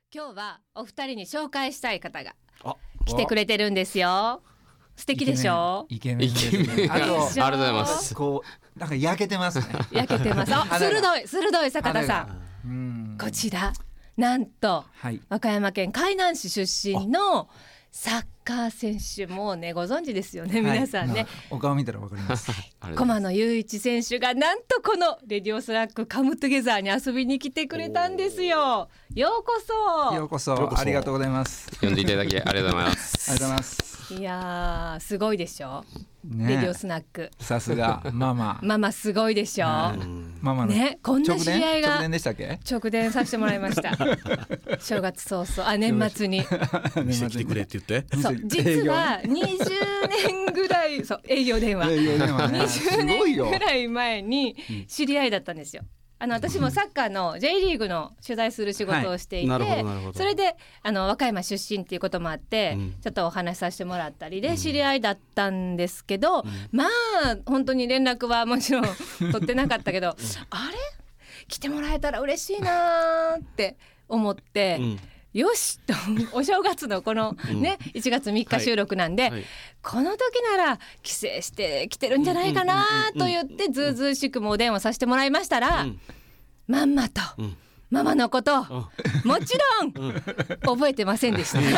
今日はお二人に紹介したい方があ来てくれてるんですよ。素敵でしょイケメンですイケメンね。あとでしょありがとうございますこうなんか焼けてますね。 焼けてます。あ、 肌が鋭い坂田さん。 うんこちらなんとはい。 和歌山県海南市出身のサッカー選手、もうねご存知ですよね、皆さんね。 はいお顔見たらわかります。 駒野雄一選手がなんとこのレディオスラックカムトゥゲザーに遊びに来てくれたんですよ。ようこそ。 ようこそありがとうございます。 呼んでいただきありがとうございますありがとうございます。 いやーすごいでしょ、 ねレディオスナックさすがママ。 ママすごいでしょ、 ママのね、こんな知り合いが直伝でしたっけ？ 直伝させてもらいました正月早々、年末に店来てくれって言ってそう実は20年ぐらいそう営業電話営業電話ねす 20 ごいよ年ぐらい前に知り合いだったんですよ。私もサッカーの J リーグの取材する仕事をしていて、 はいなるほどなるほどそれで和歌山出身っていうこともあって、ちょっとお話しさせてもらったりで知り合いだったんですけど、まあ本当に連絡はもちろん取ってなかったけど、あれ来てもらえたら嬉しいなって思って、よしとお正月のこのね、1月3日収録なんで、 はいこの時なら帰省して来てるんじゃないかなと言ってずうずうしくもお電話させてもらいましたら、まんまとママのこともちろん覚えてませんでした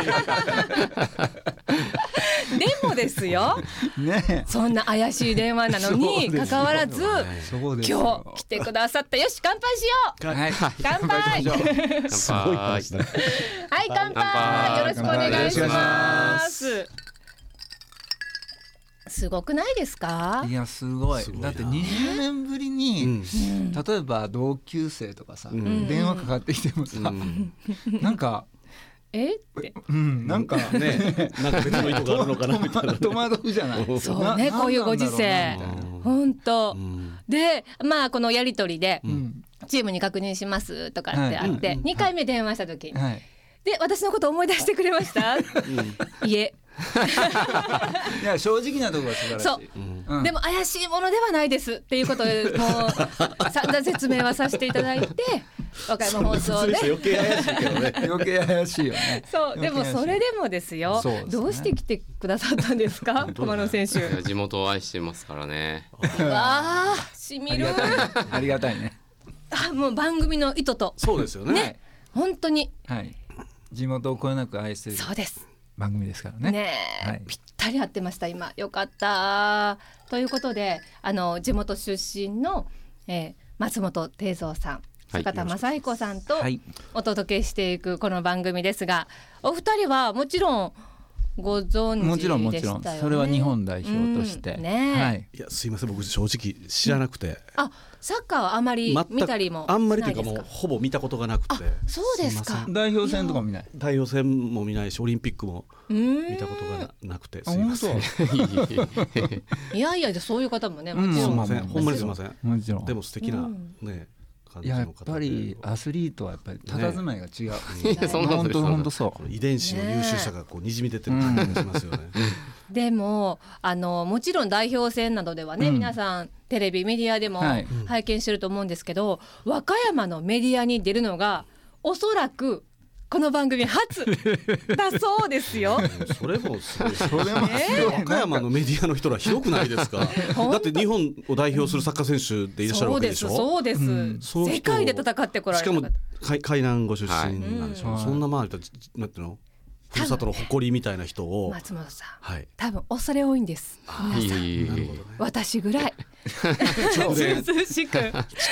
でもですよ、 ね。 そんな怪しい電話なのにかかわらずそうですよ今日来てくださった。よし乾杯しよう。 はい。 乾杯すごい話だねはい乾乾杯杯よろしくお願いしよろしくお願いしま。 ますすごくないですか？ いやすごい。 すごいなだって20年ぶりに、例えば同級生とかさ、電話かかってきてもさ、なんか、 ってなんかねなんか別の意図があるのかなみたいな戸惑うじゃない。 そうね、こういうご時世本当で、まあこのやり取りでチームに確認しますとかってあって、2回目電話した時に、 はい。 で私のこと思い出してくれましたいえいや正直なところが素晴らしい。 そう、でも怪しいものではないですっていうことでもう散々説明はさせていただいて、和歌山放送で余計怪しいけどね余計怪しいよね。 そうでもそれでもですよ、 そうですねどうして来てくださったんですか駒野選手。 地元を愛してますからねわあしみる。 ありがたいね。 あもう番組の意図とそうですよね本当にはい。地元をこよなく愛してるそうです番組ですからね。 ねえ、 はいぴったり合ってました今。よかったということで地元出身の、松本定蔵さん、 はい坂田正彦さんとはいお届けしていくこの番組ですが、お二人はもちろんご存知もちろんもでしたよね。 ちろんそれは日本代表として、 ねえ、 はい。 いやすいません僕正直知らなくて、 あサッカーはあまり見たりもあんまりというかもうしないですか？ ほぼ見たことがなくて。 そうですか。 代表戦とか見ない。 代表戦も見ないしオリンピックも見たことがなくてすいません。 いやいやそういう方もねもちすいろん、 ませんほんまにすいません。 もちろん。 でも素敵なね感じやっの方で。 ぱりアスリートはやっぱり佇まいが違う。 そんなことです本当そう。 遺伝子の優秀さがこうにじみ出てる感じがしますよね。 でももちろん代表戦などではね、皆さんテレビメディアでもはい拝見してると思うんですけど、和歌山のメディアに出るのがおそらくこの番組初だそうですよ。 それもすごい。 それも和歌山のメディアの人らひどくないですか。だって日本を代表するサッカー選手でいらっしゃるわけでしょ。 そうです、 その人世界で戦ってこられた方。 しかも海南ご出身なんでしょ、そんな周りとなんていうのふるさとの誇りみたいな人を、 松本さん、 はい、 多分恐れ多いんです。皆さんいいなるほどね。 私ぐらい直前ずうしく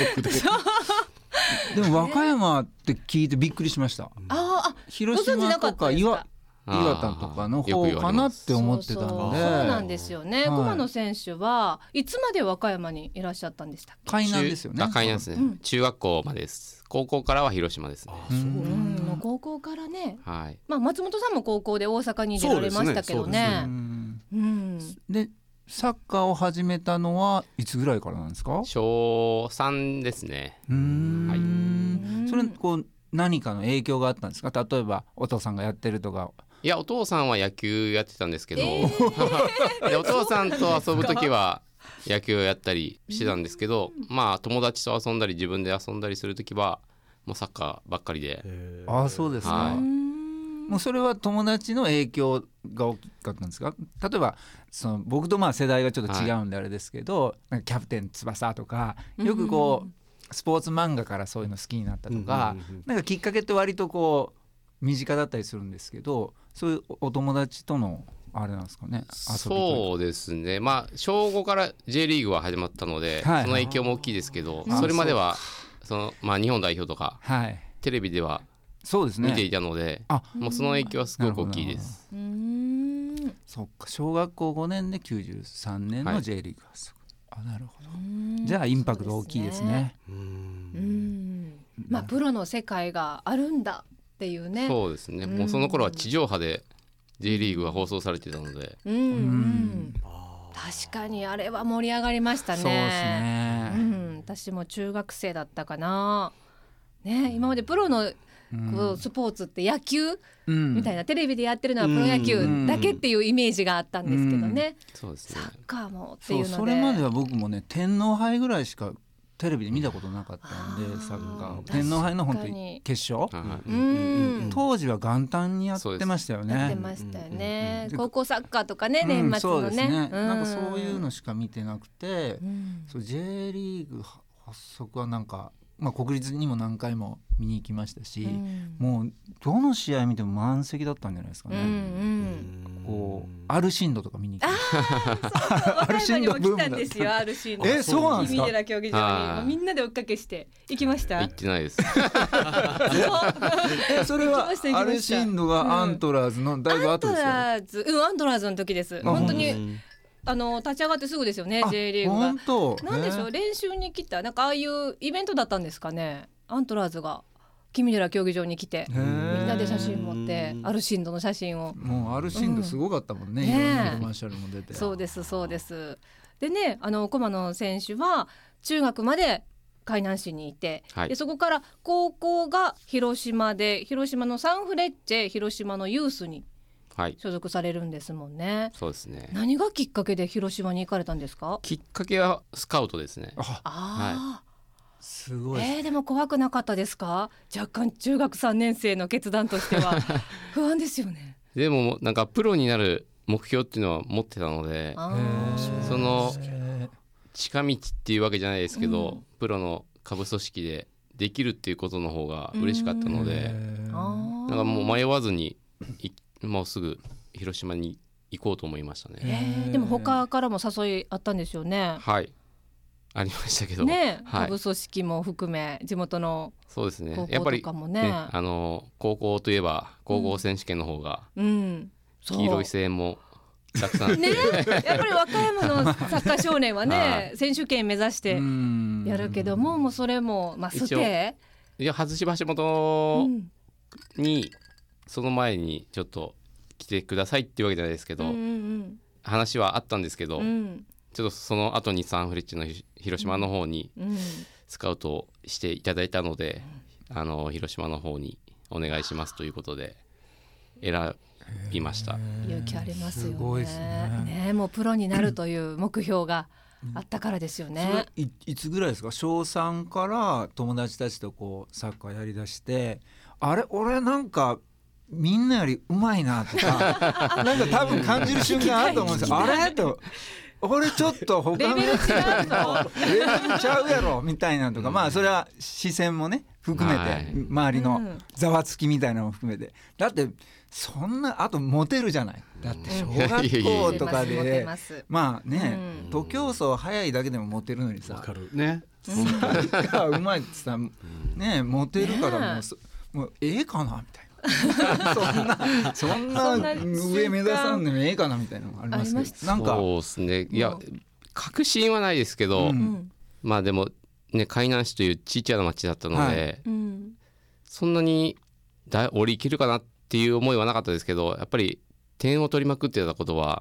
でも和歌山って聞いてびっくりしました。 あ広島とかご存知なかったですか岩手とかの方かなって思ってたんで。 そうなんですよね、 はい駒野選手はいつまで和歌山にいらっしゃったんでしたっけ？ 海南ですよね。 海南ですね、中学校までです。高校からは広島ですね。 もう高校からね、 はいまあ、松本さんも高校で大阪に出られましたけどね。 でサッカーを始めたのはいつぐらいからなんですか？ 小3ですね。 それこう何かの影響があったんですか？例えばお父さんがやってるとか。 いやお父さんは野球やってたんですけど、でお父さんと遊ぶときは野球をやったりしてたんですけど、まあ友達と遊んだり自分で遊んだりするときはもうサッカーばっかりで。 あ、そうですか、 はい、 もうそれは友達の影響が大きかったんですか？例えば僕と世代がちょっと違うんであれですけど、なんかキャプテン翼とかよくスポーツ漫画からそういうの好きになったとか、なんかきっかけって割と身近だったりするんですけど、そういうお友達とのあれなんですかね、 そうですね、小5から J リーグは始まったので、 はい、 その影響も大きいですけど、それまでは日本代表とか、はい、テレビでは見ていたので、もうその影響はすごく大きいです。 そっか、小学校5年で93年の J リーグがすごい、なるほど。じゃあインパクト大きいですね。 プロの世界があるんだっていうね。 そうですね、もうその頃は地上波で J リーグが放送されてたので、 確かにあれは盛り上がりましたね。 そうですね、 私も中学生だったかな、ね、今までプロのスポーツって野球、みたいなテレビでやってるのはプロ野球だけっていうイメージがあったんですけどね、 そうですね、 サッカーもっていうので、 それまでは僕もね、天皇杯ぐらいしかテレビで見たことなかったんで、サッカー天皇杯の本当に決勝、当時は元旦にやってましたよね。 やってましたよね、高校サッカーとかね、年末のね、 そうですね、なんかそういうのしか見てなくて、J リーグ発足はなんか、国立にも何回も見に行きましたし、もうどの試合見ても満席だったんじゃないですかね。アルシンドとか見に行きました。 和歌山にも来たんですよ、アルシンド。 そうなんですか。 君寺競技場にみんなで追っかけして行きました。 行ってないです。 それはアルシンドがアントラーズのだいぶ後ですよ。 アントラーズの時です。本当に立ち上がってすぐですよね、 J リーグが。 本当なんでしょう、練習に来たなんかああいうイベントだったんですかね。アントラーズが君寺競技場に来て、みんなで写真持ってアルシンドの写真を。 もうアルシンドすごかったもんね、いろんなコマーシャルも出て。 そうですそうです。でね、駒野選手は中学まで海南市にいて、でそこから高校が広島で、広島のサンフレッチェ広島のユースに所属されるんですもんね。 そうですね。 何がきっかけで広島に行かれたんですか？ きっかけはスカウトですね。 すごい。 でも怖くなかったですか？若干中学3年生の決断としては不安ですよね。 でもなんかプロになる目標っていうのは持ってたので、その近道っていうわけじゃないですけど、プロの下部組織でできるっていうことの方が嬉しかったので、なんかもう迷わずにもうすぐ広島に行こうと思いましたね。 でも他からも誘いあったんですよね。 はい、ありましたけどね、下部組織も含め地元の高校とかもね。 やっぱり高校といえば高校選手権の方が黄色い声援もたくさんね、やっぱり和歌山のサッカー少年はね選手権目指してやるけども、うそれもステいや外し橋本にその前にちょっと来てくださいっていうわけじゃないですけど、話はあったんですけど、ちょっとその後にサンフレッチェの広島の方にスカウトしていただいたので、広島の方にお願いしますということで選びました。 勇気ありますよね。 すごいですね。 もうプロになるという目標があったからですよね。 それ いつぐらいですか？小3から友達たちとサッカーやりだして、あれ俺なんかみんなよりうまいなとかなんか多分感じる瞬間あると思うんですよ。あれと俺ちょっと他のレベル違うぞレベルちゃうやろみたいなとか、それは視線もね含めて、周りのざわつきみたいなのも含めて、だってそんなあとモテるじゃない。だって小学校とかで徒競走早いだけでもモテるのにさ、 わかるね、 サッカーうまいってさね、モテるからもうええかなみたいなそんな上目指さんでもええかなみたいなのがありますけど、なんかそうですね。いや確信はないですけど、でもね、海南市というちっちゃな町だったので、そんなに俺いけるかなっていう思いはなかったですけど、やっぱり点を取りまくってたことは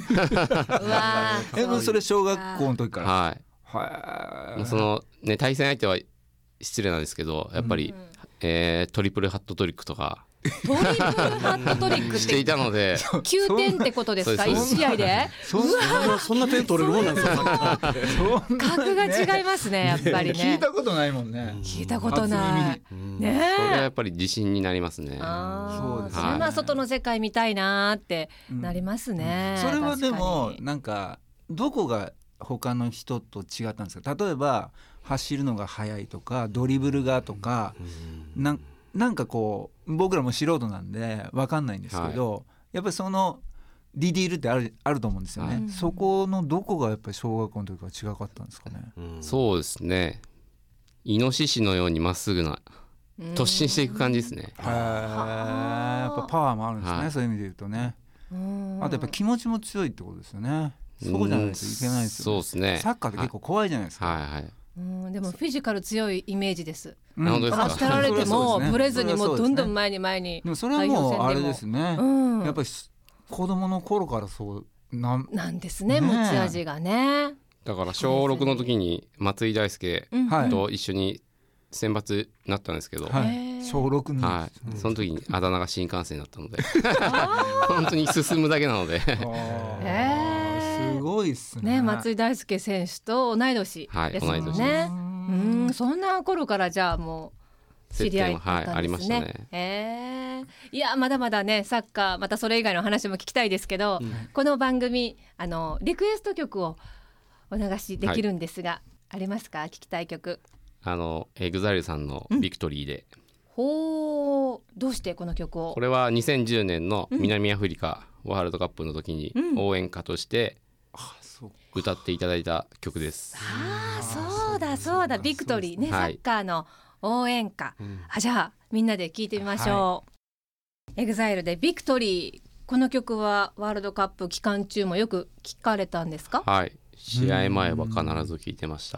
それ小学校の時からはい、そのね、対戦相手は失礼なんですけど、やっぱりトリプルハットトリックとかトリプルハットトリックしていたので 9点ってことですか1試合で。 そんな点取れるもんなんですか。 格が違いますねやっぱりね。 聞いたことないもんね。 聞いたことないね。 それはやっぱり自信になりますね。 そうですね。 まあ外の世界見たいなってなりますね。 それはでもなんかどこが他の人と違ったんですか。例えば走るのが速いとかドリブルがとか、なんかこう僕らも素人なんで分かんないんですけど、やっぱりそのディティールってあると思うんですよね。そこのどこがやっぱり小学校の時から違かったんですかね。 そうですね。イノシシのようにまっすぐな突進していく感じですね。 やっぱパワーもあるんですね、そういう意味で言うとね。あとやっぱ気持ちも強いってことですよね。そうじゃないといけないですよね。 そうですね。 サッカーって結構怖いじゃないですか。 でもフィジカル強いイメージです。 当たられてもブレずにもうどんどん前に。 でもそれはもうあれですね。やっぱり子供の頃からそうなんですね、持ち味がね。 だから小6の時に松井大輔と一緒に選抜になったんですけど、 小6に、 その時にあだ名が新幹線だったので本当に進むだけなのですごいっすね。 松井大輔選手と同い年ですもんね。そんな頃からじゃあもう知り合いだったんですね。 ありましたね。 いやまだまだねサッカーまたそれ以外の話も聞きたいですけど、この番組リクエスト曲をお流しできるんですが、ありますか聞きたい曲。 EXILE さんのビクトリーで、 どうしてこの曲を。 これは2010年の南アフリカワールドカップの時に応援歌として歌っていただいた曲です。 そうだビクトリーね、サッカーの応援歌。じゃあみんなで聴いてみましょう。EXILE でビクトリー。この曲はワールドカップ期間中もよく聴かれたんですか。 試合前は必ず聴いてました。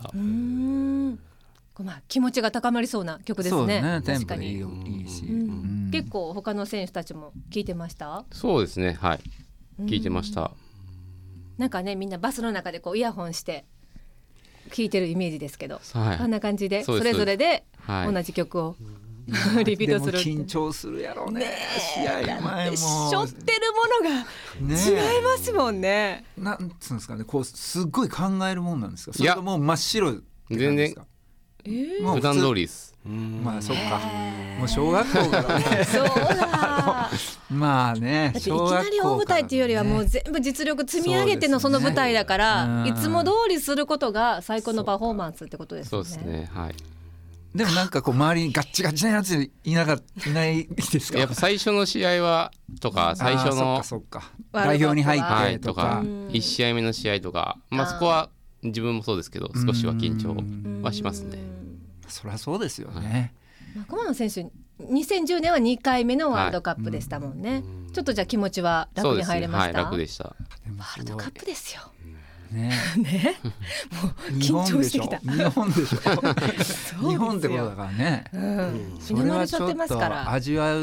気持ちが高まりそうな曲ですね。 そうですね、 確かにテンポいいし、 結構他の選手たちも聴いてました。 そうですね、聴いてました。 なんかねみんなバスの中でこうイヤホンして聴いてるイメージですけど、こんな感じでそれぞれで同じ曲をリピートする。 でも緊張するやろうね。試合前も背負ってるものが違いますもんね。 なんつうんですかね、こうすっごい考えるもんなんですか。それともう真っ白って感じですか。 普段通りです。 まあそっか、もう小学校からねそうだまあね、 だっていきなり大舞台っていうよりはもう全部実力積み上げてのその舞台だから、いつも通りすることが最高のパフォーマンスってことですね。 そうですね、 でもなんかこう周りにガッチガチなやついないですか。 やっぱ最初の試合はとか最初の代表に入ってとか 1試合目の試合とか、そこは自分もそうですけど少しは緊張はしますね。 そりゃそうですよね。 駒野選手2010年は2回目のワールドカップでしたもんね。ちょっとじゃあ気持ちは楽に入れました。 楽でした。 ワールドカップですよねもう緊張してきた。 日本でしょ日本ってことだからね。それはちょっと味わ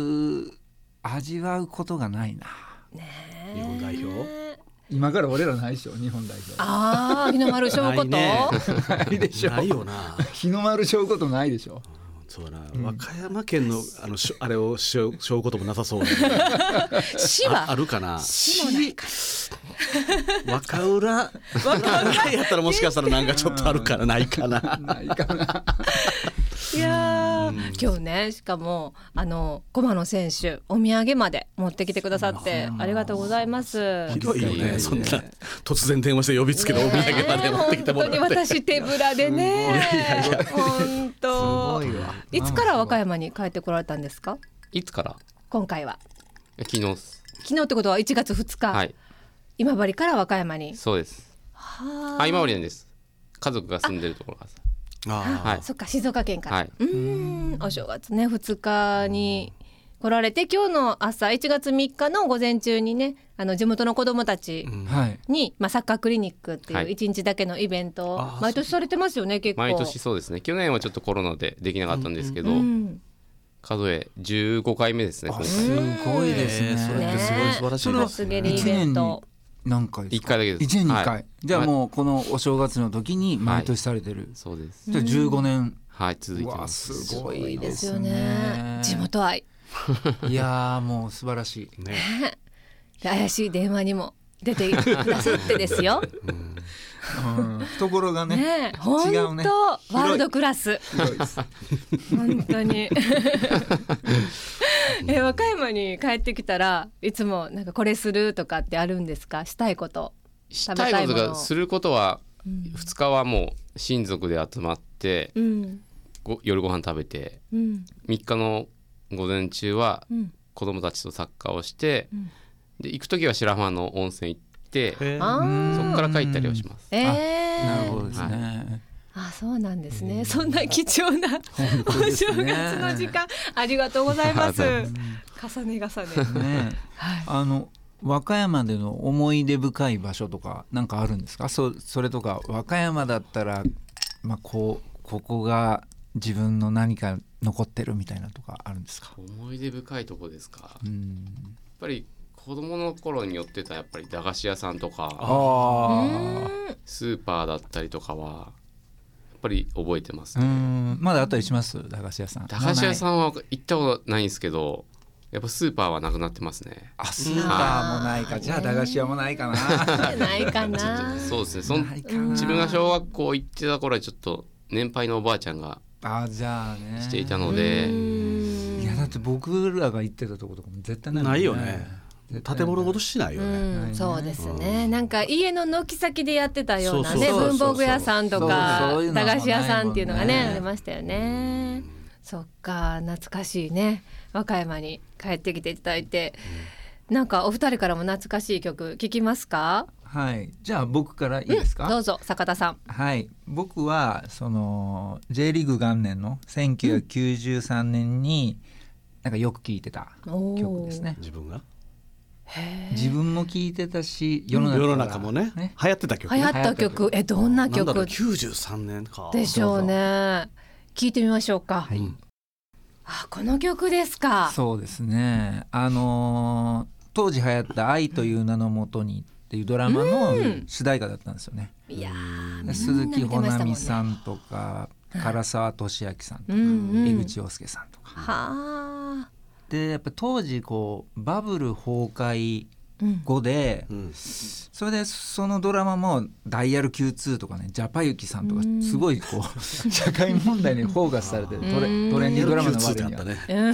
うことがないな。 日本代表今から俺らないでしょ、日本代表。 日の丸翔子とないでしょ。 ないよな。 日の丸翔子とないでしょ。 そうな、和歌山県のあれをしょうこともなさそうな。 市はあるかな。 市もないか。 和歌浦やったらもしかしたらなんかちょっとあるからないかな。 ないかな。 いや今日ね、しかも駒野選手お土産まで持ってきてくださってありがとうございます。 ひどいよね、そんな突然電話して呼びつけてお土産まで持ってきてもらって。 本当に私手ぶらでね。本当。いつから和歌山に帰ってこられたんですか。 いつから。 今回は昨日ってことは1月2日、今治から和歌山に。 そうです。今治なんです。家族が住んでるところが。 そっか、静岡県から、お正月ね2日に来られて、今日の朝1月3日の午前中にね地元の子どもたちに、サッカークリニックっていう1日だけのイベントを毎年されてますよね。結構毎年そうですね。去年はちょっとコロナでできなかったんですけど、数え15回目ですね。 すごいですね。 それってすごい素晴らしいです。 滑りイベント何回ですか。 1回だけです。 1年に1回、じゃあもうこのお正月の時に毎年されてる。 そうです。 じゃあ15年続いてます。 すごいですよね。地元愛いやもう素晴らしい、 ね、 怪しい電話にも出てくださってですよ、 懐がね本当、 違うね、 ワールドクラス本当に和歌山に帰ってきたらいつもなんかこれするとかってあるんですか？したいこと、 したいことがすることは、2日はもう親族で集まって、夜ご飯食べて、3日の午前中は子供たちとサッカーをして、で行く時は白浜の温泉行ってそこから帰ったりをします。 なるほどですね、 そうなんですね、そんな貴重なお正月の時間ありがとうございます。重ね重ね、 和歌山での思い出深い場所とかなんかあるんですか？それとか和歌山だったら、ここが自分の何か残ってるみたいなとかあるんですか？ 思い出深いとこですか？やっぱり子供の頃に寄ってたやっぱり駄菓子屋さんとかスーパーだったりとかはやっぱり覚えてますね。 まだあったりします？駄菓子屋さん。 駄菓子屋さんは行ったことないんですけど、やっぱスーパーはなくなってますね。 スーパーもないか、じゃあ駄菓子屋もないかなないかな。 そうですね、自分が小学校行ってた頃はちょっと年配のおばあちゃんがじゃあねしていたので、 いやだって僕らが行ってたとことかも絶対ないよね。建物ごとしないよね、 そうですね、なんか家の軒先でやってたようなね、文房具屋さんとか駄菓子屋さんっていうのがねありましたよね。そっか、懐かしいね。和歌山に帰ってきていただいて、なんかお二人からも懐かしい曲聞きますか？ はい、じゃあ僕からいいですか？ どうぞ坂田さん。 はい、僕はその J リーグ元年の1993年になんかよく聴いてた曲ですね。自分も聴いてたし世の中もね流行ってた曲、 流行った曲、どんな曲？ なんだろう、93年かでしょうね。聞いてみましょうか。 はい、 この曲ですか？ そうですね、当時流行った愛という名のもとにっていうドラマの主題歌だったんですよね。 いや鈴木保奈美さんとか唐沢寿明さんとか、江口洋介さんとかで、やっぱ当時こうバブル崩壊後で、それでそのドラマもダイヤル Q2 とかね、ジャパユキさんとかすごいこう社会問題にフォーカスされてトレンディードラマの割に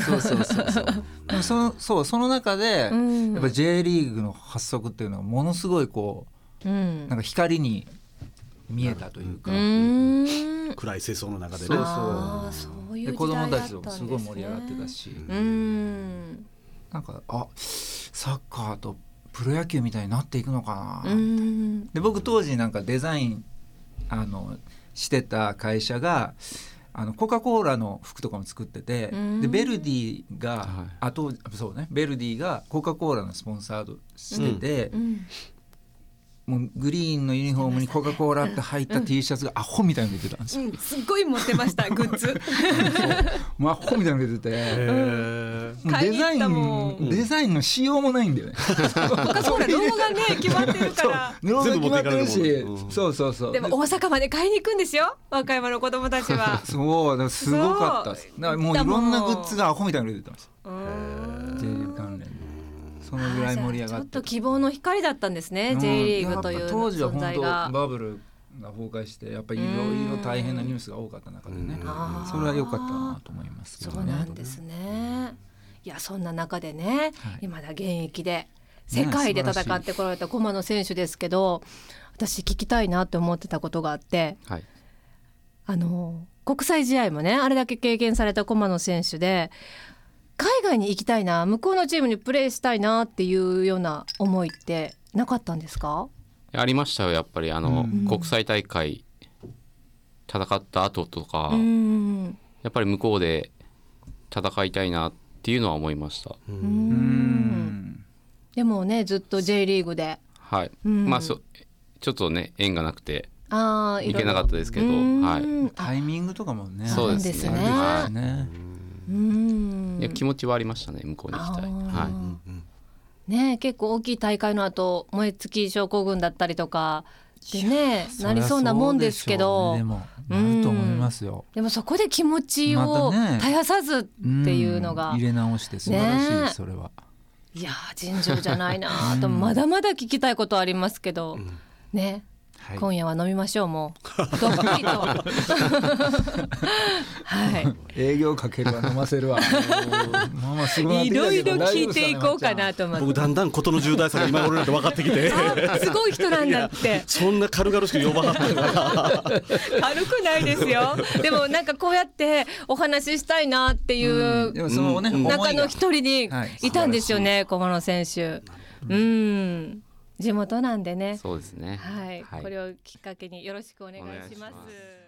はその中でやっぱ J リーグの発足っていうのはものすごいこうなんか光に見えたというか、 暗い世相の中でね、 そういう時代だったんですね。 子供たちとすごい盛り上がってたし、なんかサッカーとプロ野球みたいになっていくのかな。で僕当時なんかデザインしてた会社がコカ・コーラの服とかも作ってて、でベルディが、ベルディがコカ・コーラのスポンサードしてて、もうグリーンのユニフォームにコカ・コーラって入った T シャツがアホみたいに出てたんですよ。 すっごい持ってましたグッズもうアホみたいに出てて、もうデザインの仕様もないんだよね。 コカ・コーラロゴがね決まってるからロゴが決まってるし、そうでも大阪まで買いに行くんですよ、和歌山の子供たちは。 そうだからすごかったです。だからもういろんなグッズがアホみたいに出てたんですよ。関連そのぐらい盛り上がって、 ちょっと希望の光だったんですね、J リーグという当時は存在が。 本当バブルが崩壊してやっぱりいろいろ大変なニュースが多かった中でね、それは良かったなと思いますけどね。 そうなんですね。いや、そんな中でね、今だ現役で世界で戦ってこられた駒野選手ですけど、私聞きたいなって思ってたことがあって、国際試合もねあれだけ経験された駒野選手で、海外に行きたいな、向こうのチームにプレーしたいなっていうような思いってなかったんですか？ ありましたよ、やっぱり国際大会戦った後とか、やっぱり向こうで戦いたいなっていうのは思いました。 でもねずっと J リーグで、 ちょっとね縁がなくて行けなかったですけど、 タイミングとかもね、 そうですね。 いや気持ちはありましたね、向こうに行きたい。 結構大きい大会の後燃え尽き症候群だったりとかてねなりそうなもんですけど、 でもなると思いますよ。 でもそこで気持ちを絶やさずっていうのが、 入れ直して素晴らしい、それは。いや尋常じゃないなとまだまだ聞きたいことありますけど、ね、はい、今夜は飲みましょう。もうどっぷりとはい、 営業かけるわ飲ませるわいろいろ聞いていこうかなと思って。 僕だんだん事の重大さが今頃になって分かってきてすごい人なんだってそんな軽々しく呼ばなかった軽くないですよ。でもなんかこうやってお話ししたいなっていう中の一人にいたんですよね、小室選手。地元なんでね。 そうですね。 はい、これをきっかけによろしくお願いします。